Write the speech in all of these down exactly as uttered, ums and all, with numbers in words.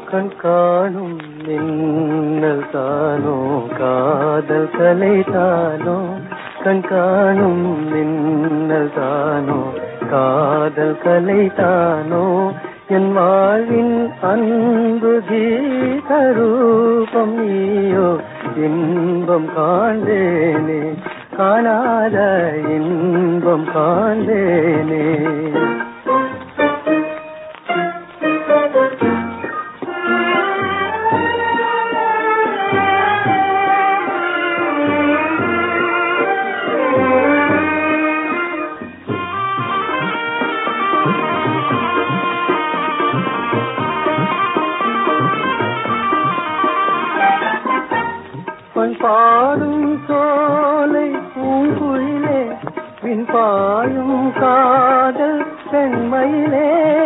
கண் காணும் மின்னல் தானோ காதல் கலை தானோ, கண் காணும் மின்னல் தானோ காதல் கலை தானோ, என் வாழ்வின் அன்பு கீதரூபம் நீயோ, இன்பம் காண்பேனே காணாத இன்பம் காண்பேனே. பாடும் சோலை பூங்குயிலே, பின் பாயும் காதல் சென்மையிலே,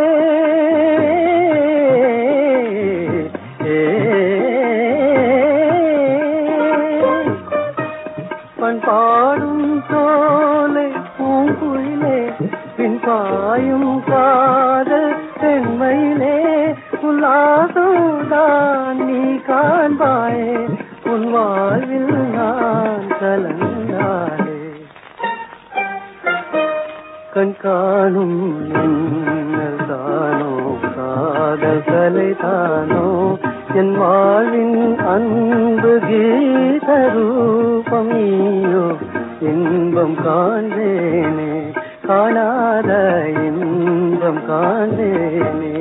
பண் பாடும் சோலை பூங்குயிலே, பின் பாயும் காதல் சென்மையிலே, உல்லாசம்தான் நீ காண்பாயே, உன் வாழ்வில் நான் கலந்தாலே. கண் காணும் மின்னல் தானோ காதல் கலை தானோ, என் வாழ்வின் அன்பு கீதரூபம் நீயோ, இன்பம் காண்பேனே காணாத இன்பம் காண்பேனே.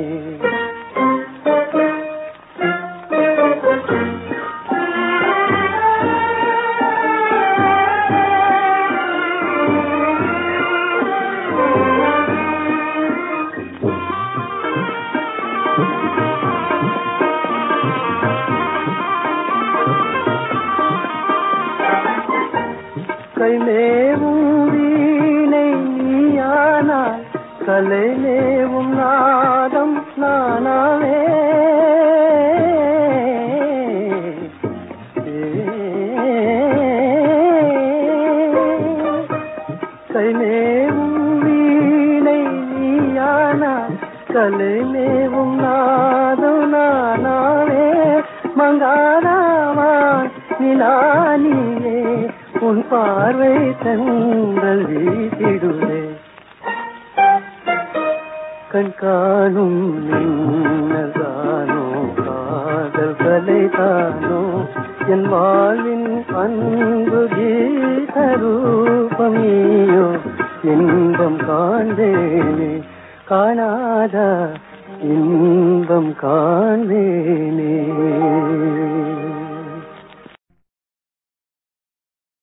கை மேவும் வீணை நீயானால், கலை மேவும் நாதம் நானாவே. கை மேவும் வீணை நீயானால், கலை மேவும் நாதம் நானாவே. மங்காராவான் நிலானியே, உன் பார்வை தங்கள் வீசிடுவே. கண் காணும் மின்னல் தானோ காதல் கலை தானோ, என் வாழ்வின் அன்பு கீதரூபம் நீயோ, இன்பம் காண்பேனே காணாத இன்பம் காண்பேனே.